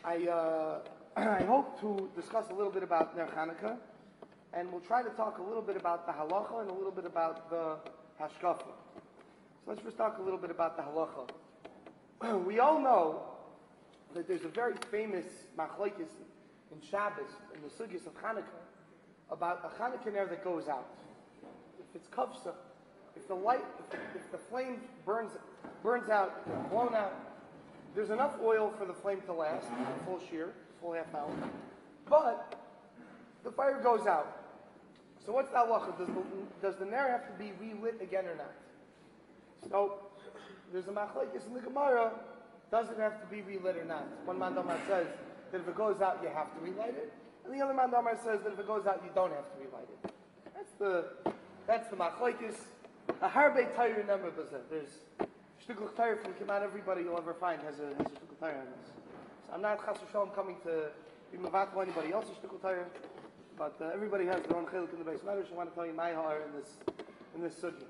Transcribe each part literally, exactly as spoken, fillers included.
I, uh, I hope to discuss a little bit about Ner Chanukah, and we'll try to talk a little bit about the halacha and a little bit about the hashkafa. So let's first talk a little bit about the halacha. We all know that there's a very famous machlokes in Shabbos, in the sugyas of Chanukah, about a Chanukah ner that goes out. If it's kavsa, if the light, if the, if the flame burns burns out, blown out, there's enough oil for the flame to last, a full shear, full half hour. But the fire goes out. So what's the halacha? Does the, does the ner have to be relit again or not? So there's a machlokes in the Gemara. Does it have to be relit or not? One man Damar says that if it goes out, you have to relight it, and the other man Damar says that if it goes out, you don't have to relight it. That's the that's the machlokes. A harbe tayr number there's shtukul tayr from Kemat. Everybody you'll ever find has a has a shtukul tayr on this. So I'm not chas v'shalom coming to be mevatel anybody else's shtukul tayr, but uh, everybody has their own chiluk in the base matters. I want to tell you my har in this in this sugya.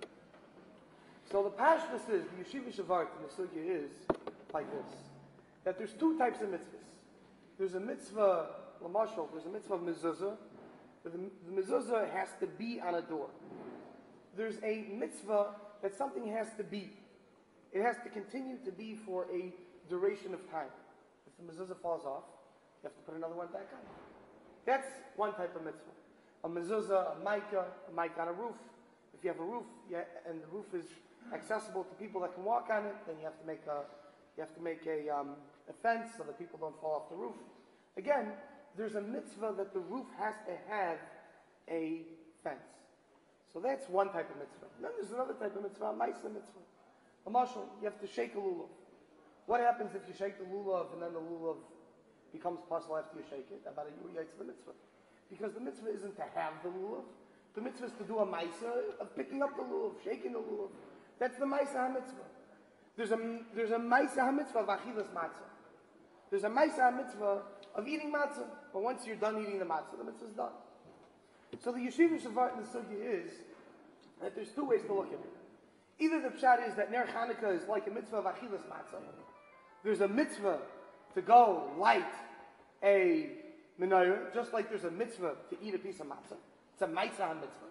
So the pashtus is the yeshiva shavart in the sugya is like this: that there's two types of mitzvahs. There's a mitzvah lamashal. There's a mitzvah of mezuzah. The, the mezuzah has to be on a door. There's a mitzvah that something has to be. It has to continue to be for a duration of time. If the mezuzah falls off, you have to put another one back on. That's one type of mitzvah. A mezuzah, a micah, a mic on a roof. If you have a roof, yeah, and the roof is accessible to people that can walk on it, then you have to make a you have to make a, um, a fence so that people don't fall off the roof. Again, there's a mitzvah that the roof has to have a fence. So that's one type of mitzvah. Then there's another type of mitzvah, a ma'isa mitzvah. A mashal, you have to shake a lulav. What happens if you shake the lulav and then the lulav becomes puzzle after you shake it? About a yur yaitz the mitzvah. Because the mitzvah isn't to have the lulav. The mitzvah is to do a ma'isa of picking up the lulav, shaking the lulav. That's the ma'isa ha-mitzvah. There's a there's a ma'isa ha-mitzvah of achilas matzah. There's a ma'isa ha-mitzvah of eating matzah. But once you're done eating the matzah, the mitzvah is done. So the yeshiva shavat in the sugya is that there's two ways to look at it. Either the pshat is that Ner Chanukah is like a mitzvah of achilas matzah. There's a mitzvah to go light a menorah, just like there's a mitzvah to eat a piece of matzah. It's a ma'isa ha-mitzvah.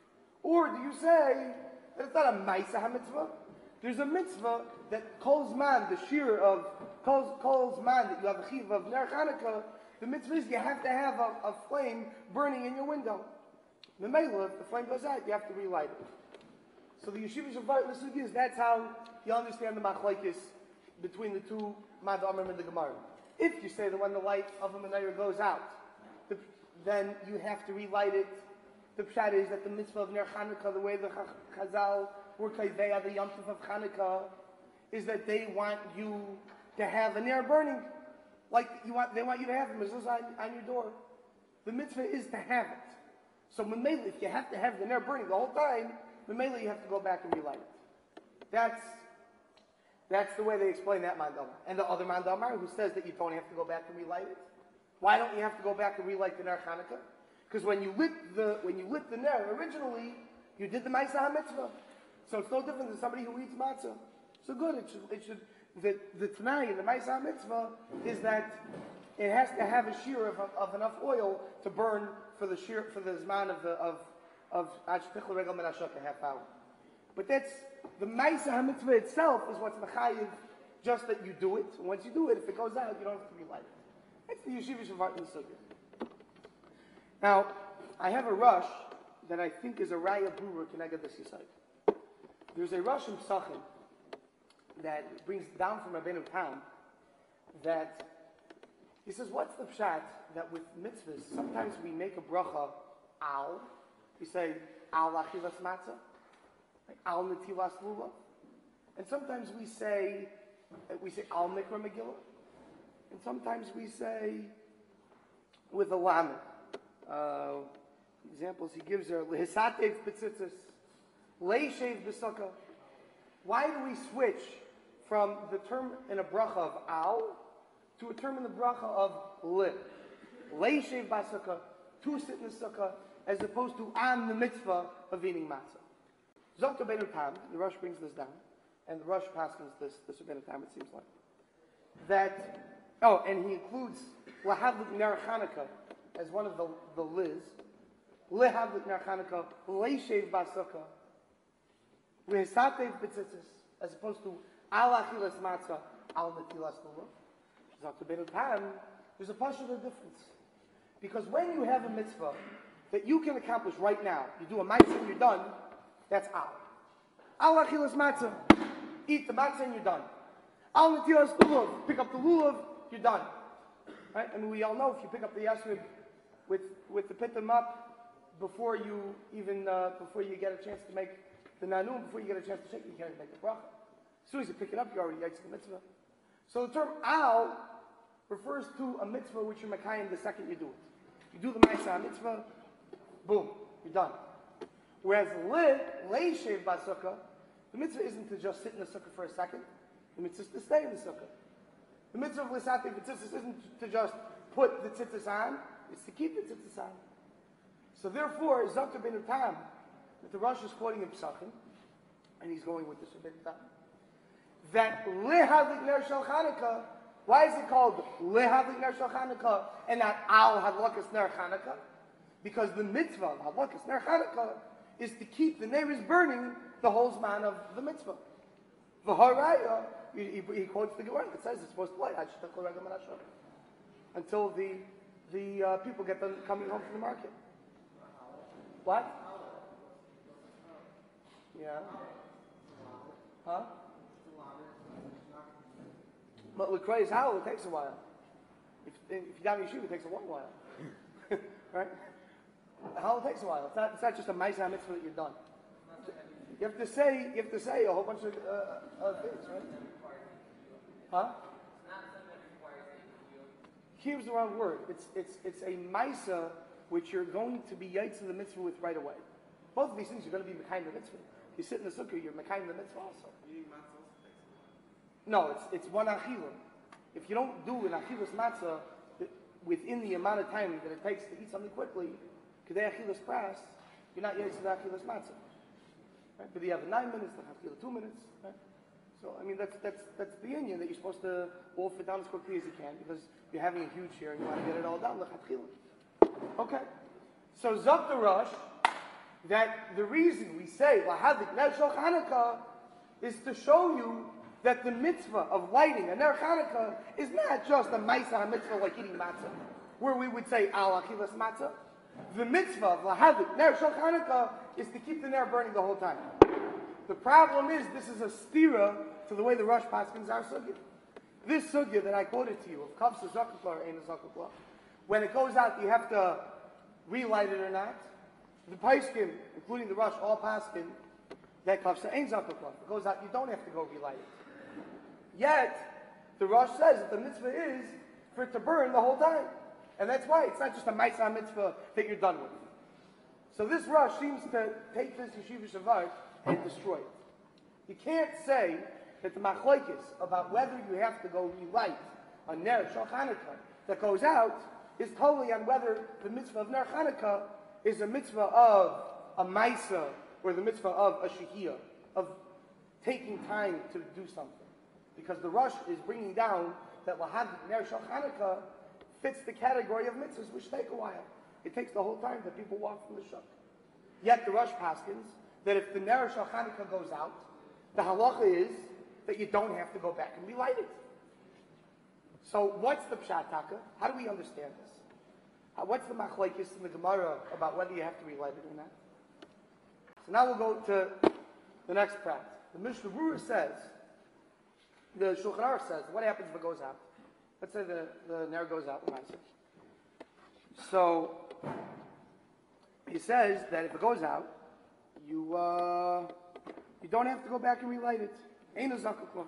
Or do you say that it's not a ma'isa ha-mitzvah? There's a mitzvah that calls man, the shear of, calls, calls man that you have a chiv of Ner Chanukah. The mitzvah is you have to have a, a flame burning in your window. The mela, if the flame goes out, you have to relight it. So the yeshiva shavat in the sugya is that's how you understand the machlokes between the two mad amrim and the Gemara. If you say that when the light of a menorah goes out, the, then you have to relight it. The pshat is that the mitzvah of Ner Chanukah, the way the Chazal were kaiveya, the Yom Tov of Chanukah, is that they want you to have a ner burning, like you want. They want you to have a mezuzah on, on your door. The mitzvah is to have it. So memela, if you have to have the ner burning the whole time, memela you have to go back and relight it. That's that's the way they explain that mandamar. And the other mandamar who says that you don't have to go back and relight it. Why don't you have to go back and relight the Ner Chanukah? Because when you lit the when you lit the ner originally, you did the ma'isa ha-mitzvah. So it's no different than somebody who eats matzah. So good, it should it should the the tanai in the ma'isa ha-mitzvah is that it has to have a shear of, of enough oil to burn for the shear for the zman of the of of ad shtichel regel min hashak, a half hour. But that's the ma'isa ha-mitzvah itself is what's mechayiv, just that you do it. And once you do it, if it goes out, you don't have to relight it. That's the yeshiva shavat in the sugya. Now, I have a rush that I think is a raya brewer connected to this yisayt. There's a rush in Psachim that brings down from Rabbeinu Tam that he says, what's the pshat that with mitzvahs, sometimes we make a bracha al, we say al achilas matzah, like al netilas lulav, and sometimes we say we say al mikra megillah, and sometimes we say with a lamed. Uh, examples he gives are lehisatev betzitzis, leishev b'sukkah. Why do we switch from the term in a bracha of al to a term in the bracha of li? Leishev b'sukkah, to sit in the sukkah, as opposed to on the mitzvah of eating matzah. Zok Rabbeinu Tam, the Rosh brings this down, and the Rosh paskins this, this Rabbeinu Tam, it seems like, that Oh, and he includes Lahavlik Ner Chanukah as one of the, the liz. Lahavlik Ner Chanukah, Leishev Basukah, Lehisatev Betzitzis, as opposed to Al Achilas Matzah, Al Netilas Lulav. There's a partial difference. Because when you have a mitzvah that you can accomplish right now, you do a mitzvah and you're done, that's Al. Al Achilas Matzah, eat the matzah and you're done. Al Netilas Lulav, pick up the lulav, you're done. Right? I mean, we all know if you pick up the yasrib with with the pitim up before you even uh, before you get a chance to make the nanum, before you get a chance to shake, you can't make the bracha. As soon as you pick it up, you already yaitz the mitzvah. So the term al refers to a mitzvah which you're makayim the second you do it. You do the ma'aseh mitzvah, boom, you're done. Whereas le leishev basukah, the mitzvah isn't to just sit in the sukkah for a second. The mitzvah is to stay in the sukkah. The mitzvah of Lisati B'tzitzis isn't to just put the tzitzis on, it's to keep the tzitzis on. So therefore, Zakta ben Utam, that the Rosh is quoting in Pesachim, and he's going with this a bit of time, that Lehadlik Ner Shel Chanukah, why is it called Lehadlik Ner Shel Chanukah and not Al Hadlakas Ner Chanukah? Because the mitzvah of Hadlakas Ner Chanukah is to keep the neighbors burning the whole zman of the mitzvah. V'haraya, He, he, he quotes the Gemara that says it's supposed to light until the the uh, people get them coming home from the market. What? Yeah. Huh? But L'Krei is how it takes a while. If, if you down yeshiva, it takes a long while. Right? How it takes a while. It's not, it's not just a ma'aseh mitzvah that you're done. You have to say you have to say a whole bunch of uh, other things, right? Huh? Here's the wrong word. It's it's it's a ma'aseh which you're going to be yaitz in the mitzvah with right away. Both of these things you're going to be mekayim the mitzvah. If you sit in the sukkah, you're mekayim the mitzvah also. No, it's it's one achilah. If you don't do an achilas matzah within the amount of time that it takes to eat something quickly, kedei achilas pras, you're not yaitz the achilas matzah. Right? But you have nine minutes, the achilah two minutes. Right? So, I mean, that's that's that's the union that you're supposed to wolf it down as quickly as you can because you're having a huge share and you want to get it all done. Okay. So, Zok the Rosh, that the reason we say Lahadik Ner Shel Chanukah is to show you that the mitzvah of lighting a Ner Chanukah is not just a ma'aseh mitzvah like eating matzah, where we would say Al Achilas Matzah. The mitzvah of Lahadik Ner Shel Chanukah is to keep the Ner burning the whole time. The problem is, this is a stira to the way the Rosh Paskins are sugya. This sugya that I quoted to you, of Kavsa Zakuklah or Ein Zakuklah, when it goes out, you have to relight it or not. The Paiskim, including the Rosh, all Paskin, that Kavsa Ein Zakuklah. If it goes out, you don't have to go relight it. Yet, the Rosh says that the mitzvah is for it to burn the whole time. And that's why it's not just a ma'aseh mitzvah that you're done with. So this Rosh seems to take this Yeshiva Shavar and destroy it. You can't say that the machlokes about whether you have to go relight a Ner Shel Chanukah that goes out is totally on whether the mitzvah of Ner Chanukah is a mitzvah of a ma'aseh or the mitzvah of a shehiyah, of taking time to do something. Because the Rosh is bringing down that Lahadik Ner Shel Chanukah fits the category of mitzvahs which take a while. It takes the whole time that people walk from the shuk. Yet the Rosh paskins that if the Ner Shel Chanukah goes out, the halacha is that you don't have to go back and relight it. So what's the pshat taka? How do we understand this? How, what's the machlokes in the Gemara about whether you have to relight it or not? So now we'll go to the next prat. The Mishnah Berurah says, the Shulchan Aruch says, what happens if it goes out? Let's say the, the Ner goes out. So he says that if it goes out, you uh, you don't have to go back and relight it. Ain't a zakuklah.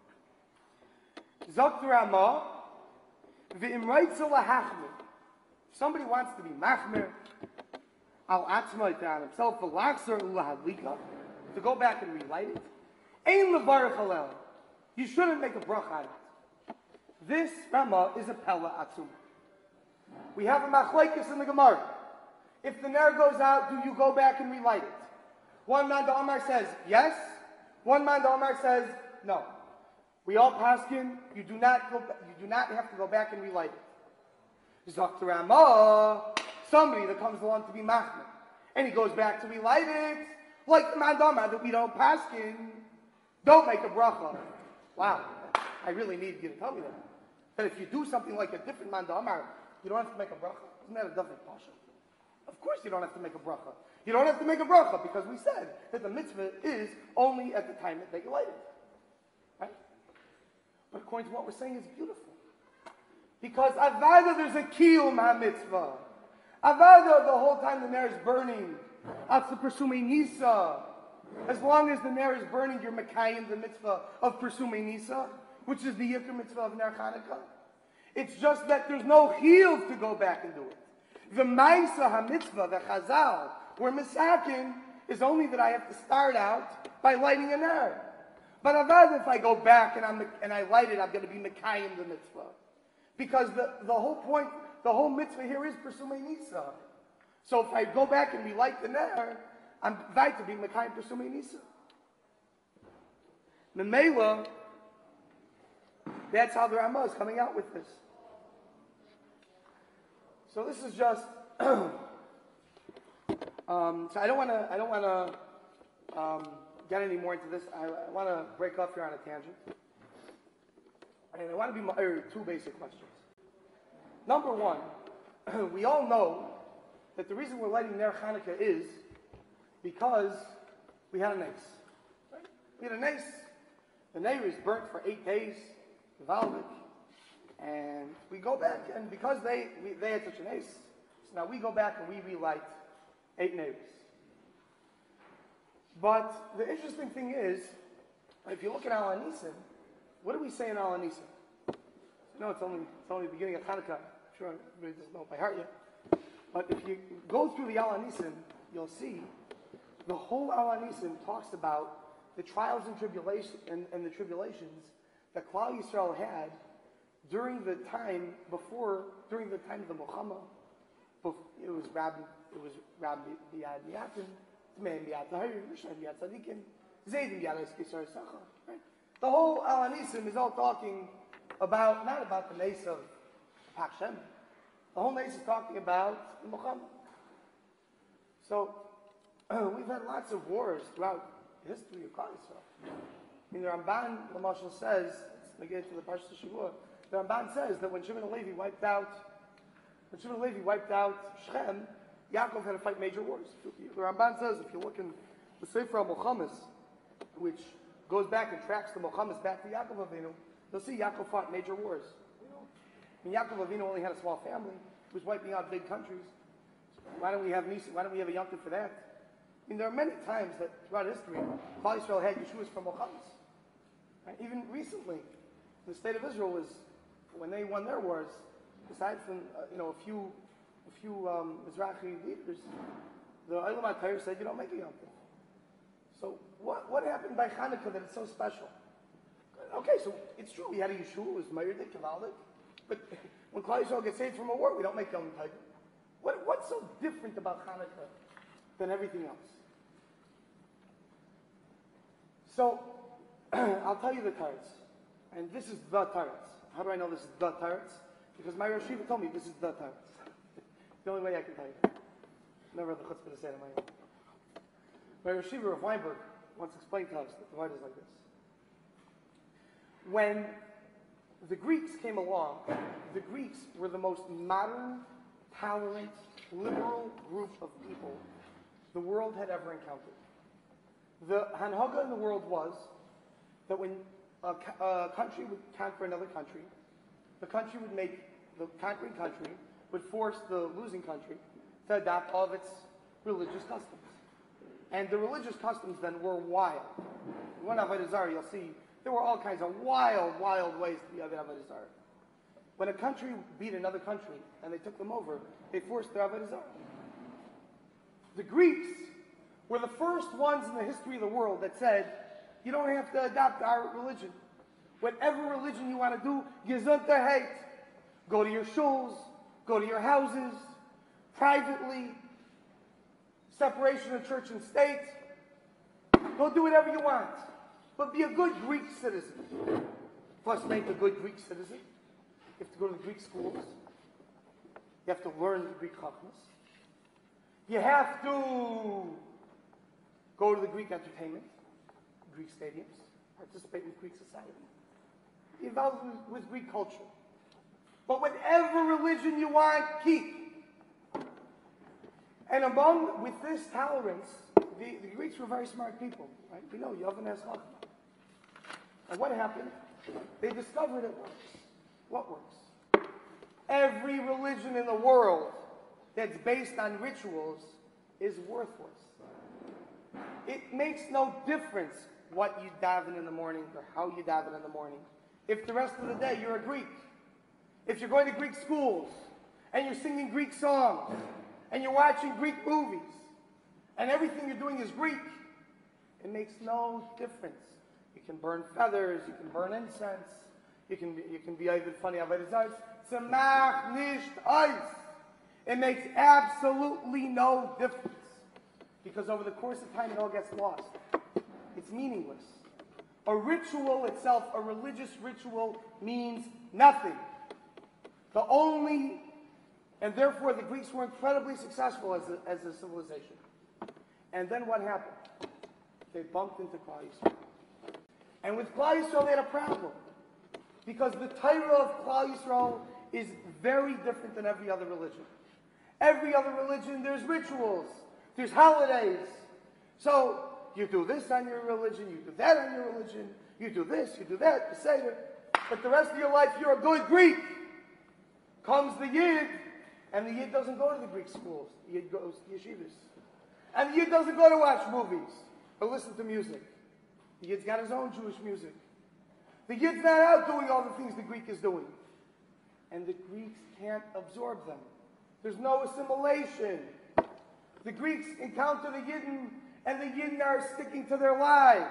Zok Rama, v'imraitza lahachmir. If somebody wants to be machmir, al atzma on himself, v'lachzer ulahadlika, to go back and relight it, ain levarach halel. You shouldn't make a bracha on it. This Rama is a pella atzum. We have a machlokes in the Gemara. If the Ner goes out, do you go back and relight it? One man, the Omar says yes. One man, the Omar says no. We all paskin, you do not go, you do not have to go back and relight it. Zok Rama, somebody that comes along to be machmir, and he goes back to relight it, like the mandama that we don't paskin, don't make a bracha. Wow, I really need you to tell me that. That if you do something like a different mandama, you don't have to make a bracha. Isn't that a different pasha? Of course you don't have to make a bracha. You don't have to make a bracha because we said that the mitzvah is only at the time that you light it. Right? But according to what we're saying, it's beautiful. Because avada, there's a kiyum ha-mitzvah. Avada, the whole time the ner is burning. That's the persumei nisa. As long as the ner is burning, you're mekayim the mitzvah of persumei nisa, which is the yikr mitzvah of ner Chanukah. It's just that there's no chiyuv to go back and do it. The ma'isa ha-mitzvah, the chazal, where misakin is only that I have to start out by lighting a ner. But avad, if I go back and, I'm, and I light it, I'm going to be mekayim the mitzvah. Because the, the whole point, the whole mitzvah here is persumei nisa. So if I go back and relight the ner, I'm invited to be mekayim persumei nisa. Memela, that's how the Ramah is coming out with this. So this is just. um, so I don't want to. I don't want to um, get any more into this. I, I want to break off here on a tangent, and I want to be er, two basic questions. Number one, we all know that the reason we're lighting Ner Chanukah is because we had a nace. Right? We had a nace. The nace is burnt for eight days, Valvik, and we go back, and because they we, they had such an ace, so now we go back and we relight eight nails. But the interesting thing is, if you look at Al Hanisim, what do we say in Al Hanisim? No, it's only it's only the beginning of Hanukkah. I'm sure everybody doesn't know it by heart yet. But if you go through the Al Hanisim, you'll see the whole Al Hanisim talks about the trials and tribulations and, and the tribulations that Klal Yisrael had during the time before, during the time of the Muhammad. It was Rabbi, it was Rabbi Biyad Miyatim, Tmeim Biyad Tahir, Rishon Biyad Tzadikim, Zaydim Biyad Eskisar Sacha. Right? The whole Al Hanisim is all talking about, not about the nace of Hashem. The whole nace is talking about the Muhammad. So, uh, we've had lots of wars throughout the history of Klal Yisrael. I mean, the Ramban, the Mashal says, let's get to the Parshat Shavua, the Ramban says that when Shimon HaLevi wiped out, when Shimon HaLevi wiped out Shechem, Yaakov had to fight major wars. The Ramban says, if you look in the Sefer HaMilchamos, which goes back and tracks the Milchamos back to Yaakov Avinu, you'll see Yaakov fought major wars. You know? I mean, Yaakov Avinu only had a small family. He was wiping out big countries. So why don't we have Nisi? Why don't we have a Yom Tov for that? I mean, there are many times that throughout history, Klal Yisrael had Yeshuas from Milchamos. Right? Even recently, the state of Israel was, when they won their wars, aside from uh, you know a few, a few um, Mizrahi leaders, the Olam HaTorah said you don't make a Yom Tov. So what what happened by Hanukkah that it's so special? Okay, so it's true we had a Yeshua, it was Meirdik, Kavaldik, but when Klal Yisrael gets saved from a war, we don't make Yom Tov. What what's so different about Hanukkah than everything else? So I'll tell you the Taretz, and this is the Taretz. How do I know this is the Taretz? Because my Rosh Yeshiva told me this is the Taretz. The only way I can tell you. Never had the chutzpah to say it on my own. My Rosh Yeshiva of Weinberg once explained to us that the word is like this. When the Greeks came along, the Greeks were the most modern, tolerant, liberal group of people the world had ever encountered. The Hanhaga in the world was that when a, a country would conquer another country, the country would make, the conquering country would force the losing country to adopt all of its religious customs. And the religious customs then were wild. When Avodah Zarah, you'll see, there were all kinds of wild, wild ways to be Avodah Zarah. When a country beat another country and they took them over, they forced their Avodah Zarah. The Greeks were the first ones in the history of the world that said, you don't have to adopt our religion. Whatever religion you want to do, gesund hate. Go to your shuls, go to your houses, privately, separation of church and state. Go do whatever you want. But be a good Greek citizen. Plus, make a good Greek citizen. You have to go to the Greek schools. You have to learn the Greek chachmas. You have to go to the Greek entertainment, Greek stadiums, participate in Greek society. Be involved with, with Greek culture. But whatever religion you want, keep. And among, with this tolerance, the, the Greeks were very smart people. Right? We know Yavin has chachma. And what happened? They discovered it works. What works? Every religion in the world that's based on rituals is worthless. It makes no difference what you daven in the morning or how you daven in the morning. If the rest of the day you're a Greek, if you're going to Greek schools and you're singing Greek songs and you're watching Greek movies and everything you're doing is Greek, it makes no difference. You can burn feathers, you can burn incense, you can be, you can be even funny. Tzemach nicht eis. It makes absolutely no difference. Because over the course of time, it all gets lost. It's meaningless. A ritual itself, a religious ritual, means nothing. The only, and therefore the Greeks were incredibly successful as a, as a civilization. And then what happened? They bumped into Klal Yisrael. And with Klal Yisrael, they had a problem. Because the Torah of Klal Yisrael is very different than every other religion. Every other religion, there's rituals, there's holidays. So, you do this on your religion, you do that on your religion, you do this, you do that, you say that. But the rest of your life, you're a good Greek. Comes the Yid, and the Yid doesn't go to the Greek schools. The Yid goes to yeshivas. And the Yid doesn't go to watch movies or listen to music. The Yid's got his own Jewish music. The Yid's not out doing all the things the Greek is doing. And the Greeks can't absorb them. There's no assimilation. The Greeks encounter the Yidden, and the Yidden are sticking to their lives.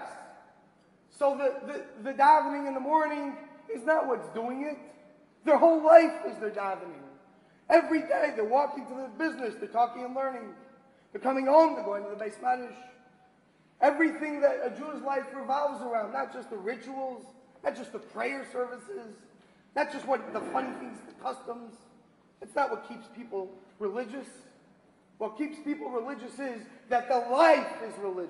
So the, the, the davening in the morning is not what's doing it. Their whole life is their davening. Every day they're walking to the business, they're talking and learning. They're coming home, they're going to the Beis Mamish. Everything that a Jew's life revolves around, not just the rituals, not just the prayer services, not just what the funny things, the customs. It's not what keeps people religious. What keeps people religious is that the life is religious.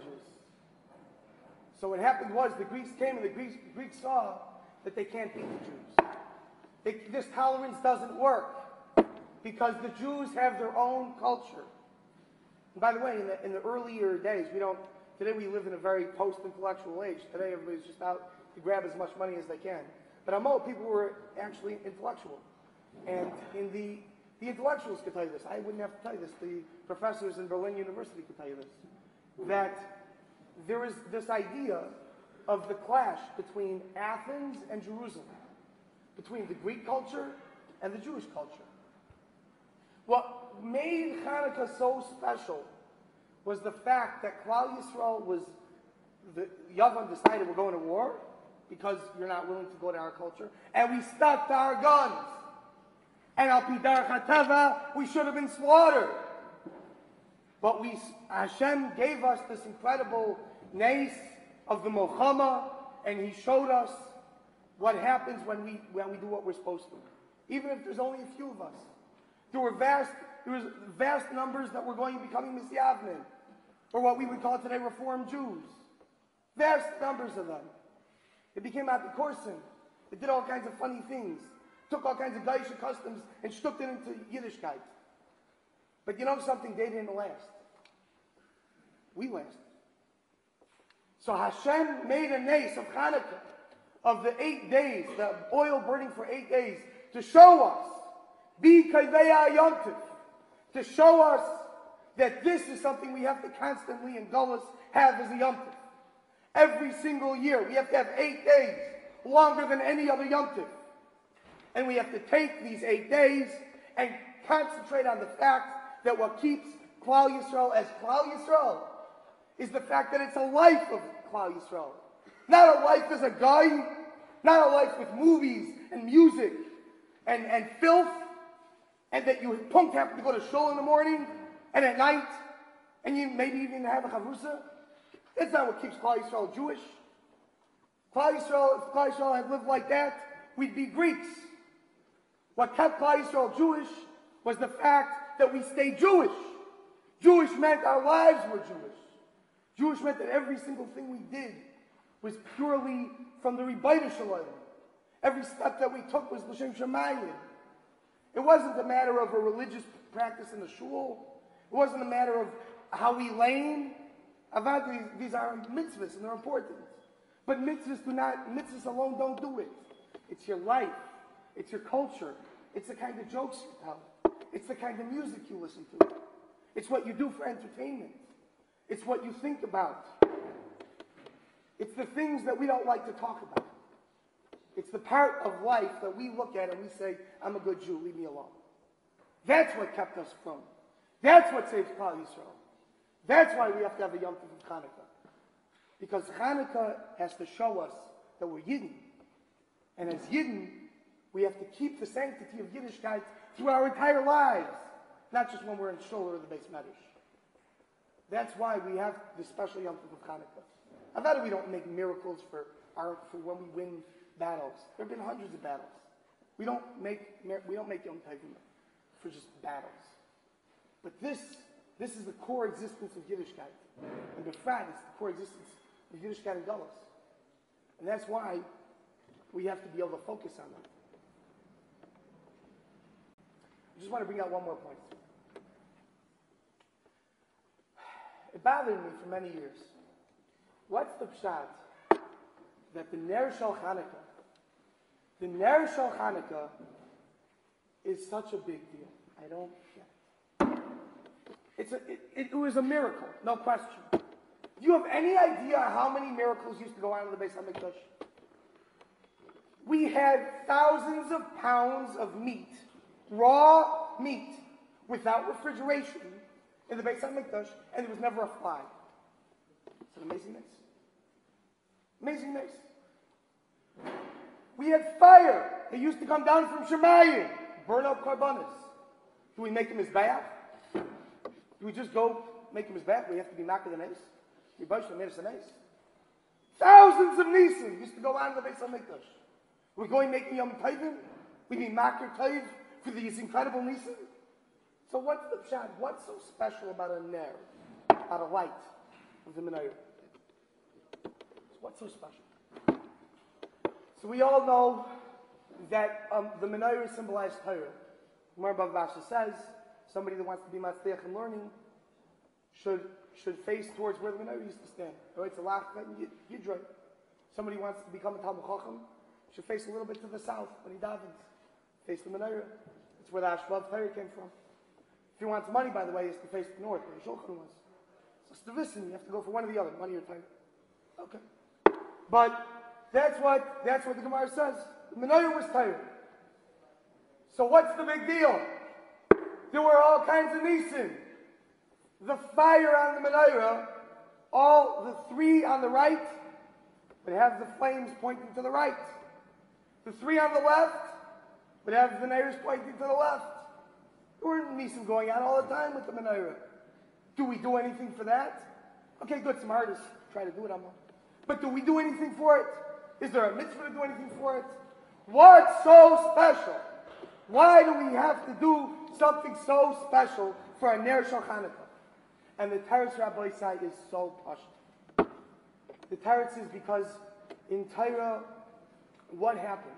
So what happened was the Greeks came and the Greeks, the Greeks saw that they can't beat the Jews. They, this tolerance doesn't work because the Jews have their own culture. And by the way, in the, in the earlier days, we don't. Today we live in a very post-intellectual age. Today everybody's just out to grab as much money as they can. But Amo, people were actually intellectual. And in the, the intellectuals could tell you this. I wouldn't have to tell you this. The professors in Berlin University could tell you this. That there is this idea of the clash between Athens and Jerusalem, between the Greek culture and the Jewish culture. What made Hanukkah so special was the fact that Klal Yisrael was, the Yavin decided we're going to war because you're not willing to go to our culture, and we stuck to our guns. And al pi derech hateva, we should have been slaughtered. But we, Hashem gave us this incredible nace of the Milchama, and He showed us what happens when we when we do what we're supposed to. Even if there's only a few of us, there were vast there was vast numbers that were going to becoming Misyavnim, or what we would call today Reformed Jews. Vast numbers of them. It became Apikorsim. It did all kinds of funny things. Took all kinds of Gaisha customs and stuck it into Yiddishkeit. But you know something? They didn't last. We lasted. So Hashem made a nace of Hanukkah, of the eight days, the oil burning for eight days, to show us, Bi Kaiveya Yom Tov, to show us that this is something we have to constantly in Gullus have as a Yom Tov. Every single year, we have to have eight days, longer than any other Yom Tov. And we have to take these eight days and concentrate on the fact that what keeps Klal Yisrael as Klal Yisrael is the fact that it's a life of Klal Yisrael. Not a life as a guy, not a life with movies and music and, and filth, and that you punk happen to go to shul in the morning and at night, and you maybe even have a chavrusa. That's not what keeps Klal Yisrael Jewish. Klal Yisrael, if Klal Yisrael had lived like that, we'd be Greeks. What kept Klal Yisrael Jewish was the fact that we stayed Jewish. Jewish meant our lives were Jewish. Jewish meant that every single thing we did was purely from the Rebbeinu Shalom. Every step that we took was L'Shem Shamayim. It wasn't a matter of a religious practice in the shul. It wasn't a matter of how we lane. Avad, these are mitzvahs and they're important. But mitzvahs do not, mitzvahs alone don't do it. It's your life. It's your culture. It's the kind of jokes you tell. It's the kind of music you listen to. It's what you do for entertainment. It's what you think about. It's the things that we don't like to talk about. It's the part of life that we look at and we say, I'm a good Jew, leave me alone. That's what kept us from. That's what saves Klal Yisrael. That's why we have to have a Yom Tov of Hanukkah. Because Hanukkah has to show us that we're Yidden. And as Yidden, we have to keep the sanctity of Yiddishkeit through our entire lives. Not just when we're in Shul or the Beis Medrash. That's why we have this special Yom Tov of Hanukkah. I thought we don't make miracles for our, for when we win battles. There have been hundreds of battles. We don't make we don't make Yom Tovim for just battles. But this this is the core existence of Yiddishkeit. And Befrat is the core existence of Yiddishkeit and Galus. And that's why we have to be able to focus on that. I just want to bring out one more point. It bothered me for many years. What's the pshat that the Ner Shel Hanukkah, the Ner Shel Hanukkah is such a big deal? I don't get it. It's a, it, it was a miracle, no question. Do you have any idea how many miracles used to go on in the Beis HaMikdash? We had thousands of pounds of meat, raw meat, without refrigeration in the Beis HaMikdash, and there was never a fly. It's an amazing mix. Amazing mix. We had fire. It used to come down from Shemayim, burn up karbanis. Do we make him his bath? Do we just go make him his bath? We have to be knocked in the nace. We bunch the made us a nace. Thousands of nisim used to go on in the Beis HaMikdash. We're going making Yom Tovim. We need Makar Tov for these incredible nisim. So what's the pshat? What's so special about a ner, about a light of the menorah? What's so special? So we all know that um, the menorah symbolizes Torah. Gemara Bava Basra says somebody that wants to be matzliach in learning should should face towards where the menorah used to stand. It's a lachka and yidroi. Somebody wants to become a Talmud Chacham should face a little bit to the south when he davens. Face the menorah. It's where the Ashvav Torah came from. If he wants money, by the way, he has to face the north, where the Shulchan was. So Stavisin, you have to go for one or the other, money or Torah. Okay. But that's what that's what the Gemara says. The menorah was Torah. So what's the big deal? There were all kinds of nisim. The fire on the menorah, all the three on the right, would have the flames pointing to the right. The three on the left would have the menorahs pointing to the left. There were nisim going on all the time with the menorah. Do we do anything for that? Okay, good. Some artists try to do it. I'm on. But do we do anything for it? Is there a mitzvah to do anything for it? What's so special? Why do we have to do something so special for a Ner Shel Hanukkah? And the Teretz Rabbi side is so pashut. The Teretz is because in Torah, what happened?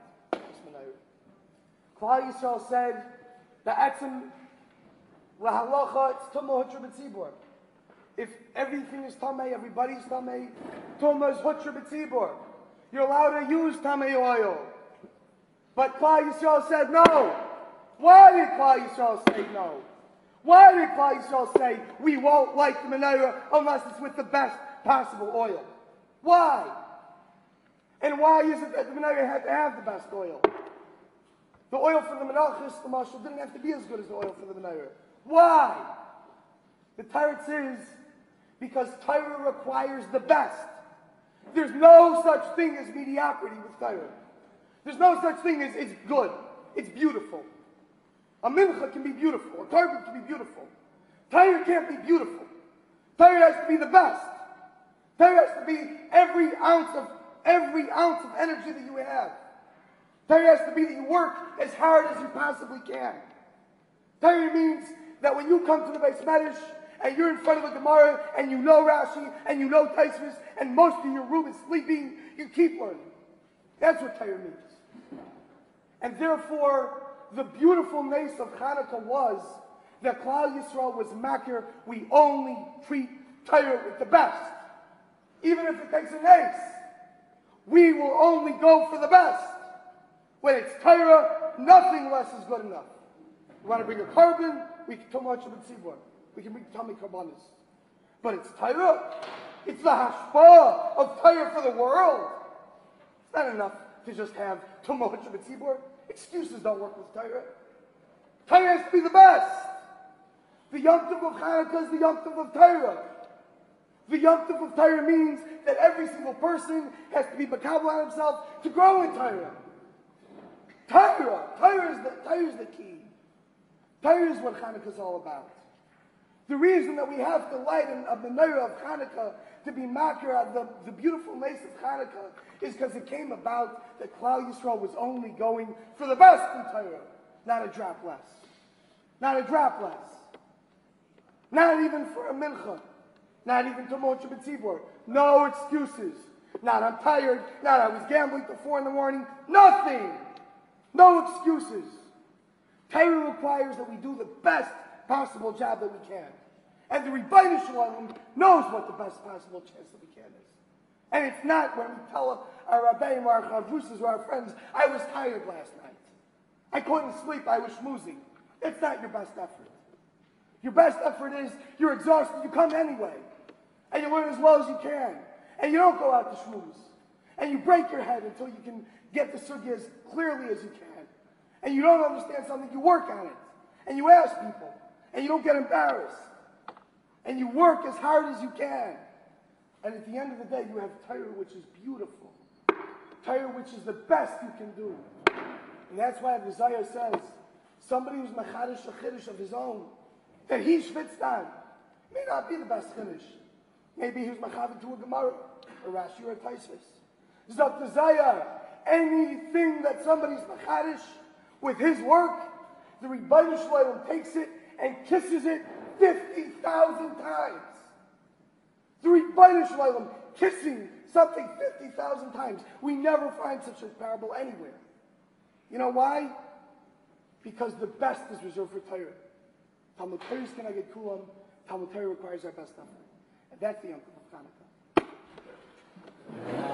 Klal Yisrael said, the etzem lahalacha, it's tumah hutra b'tzibur. If everything is tamei, everybody's tamei, tumah is hutra b'tzibur. You're allowed to use tamei oil. But Klal Yisrael said no. Why did Klal Yisrael say no? Why did Klal Yisrael say we won't light the menorah unless it's with the best possible oil? Why? And why is it that the menorah had to have the best oil? The oil for the menachos, the mashal, didn't have to be as good as the oil for the menorah. Why? The Teretz is because Torah requires the best. There's no such thing as mediocrity with Torah. There's no such thing as it's good. It's beautiful. A mincha can be beautiful. A korban can be beautiful. Torah can't be beautiful. Torah has to be the best. Torah has to be every ounce of every ounce of energy that you have. Torah has to be that you work as hard as you possibly can. Torah means that when you come to the Beis Medrash and you're in front of a Gemara and you know Rashi and you know Tosfos and most of your room is sleeping, you keep learning. That's what Torah means. And therefore, the beautiful nace of Hanukkah was that Klal Yisrael was makir. We only treat Torah with the best. Even if it takes a nace, we will only go for the best. When it's Torah, nothing less is good enough. You want to bring a carbon, we can tell much of it tzibur. We can bring tummy carbonis. But it's Torah. It's the hashpah of Torah for the world. It's not enough to just have too much of a tzibur. Excuses don't work with Torah. Torah has to be the best. The Yom Tov of Hanukkah is the Yom Tov of Torah. The Yom Tov of Torah means that every single person has to be makabel on himself to grow in Torah. Torah. Torah is the, Torah is the key. Torah is what Hanukkah is all about. The reason that we have to light a menorah of Hanukkah to be makir, the, the beautiful nace of Hanukkah, is because it came about that Klal Yisrael was only going for the best in Torah, not a drop less. Not a drop less. Not even for a mincha. Not even to Moshe B'tzibor. No excuses. Not I'm tired. Not I was gambling till four in the morning. Nothing. No excuses. Torah requires that we do the best possible job that we can. And the Rebbeinu Shalom knows what the best possible chance that we can is. And it's not when we tell our Rabbeim or our Chavrusas or our friends, I was tired last night. I couldn't sleep, I was schmoozing. It's not your best effort. Your best effort is you're exhausted, you come anyway. And you learn as well as you can. And you don't go out to schmooze. And you break your head until you can get the sugya as clearly as you can. And you don't understand something, you work on it. And you ask people. And you don't get embarrassed. And you work as hard as you can. And at the end of the day, you have Torah, which is beautiful. Torah, which is the best you can do. And that's why the Zohar says, somebody who's machadish a chiddush of his own, that he schwitzt on, may not be the best chiddush. Maybe he was machavid to a Gemara, or Rashi, or a Tosfos. Zot the Zohar, anything that somebody's machadish with his work, the Rebbeinu Shalom takes it and kisses it fifty thousand times. The Rebbeinu Shalom kissing something fifty thousand times. We never find such a parable anywhere. You know why? Because the best is reserved for Torah. Talmud Torah is gonna get kulam. Talmud Torah requires our best effort. And that's the Yom Tov of Hanukkah.